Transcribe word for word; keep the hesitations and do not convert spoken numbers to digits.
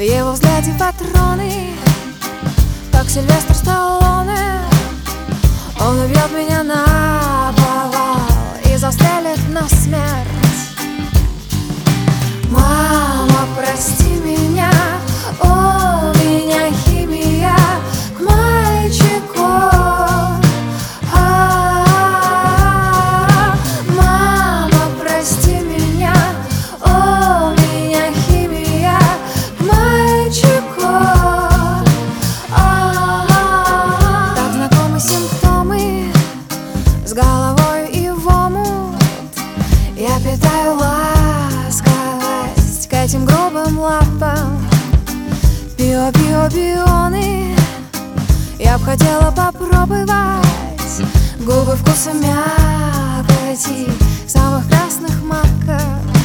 его взгляде патроны, как Сильвестр Сталлоне. Он убьет меня на повал и застрелит насмерть. Мама, прости меня, у меня химия к мальчику. А-а-а. Мама, прости меня, у меня химия к мальчику. А-а-а. Так знакомы симптомы, с головой и в омут. Я питаю ласковость к этим грубым лапам. Пио, пио, пионы. Я б хотела попробовать губы вкуса мякоти самых красных маков.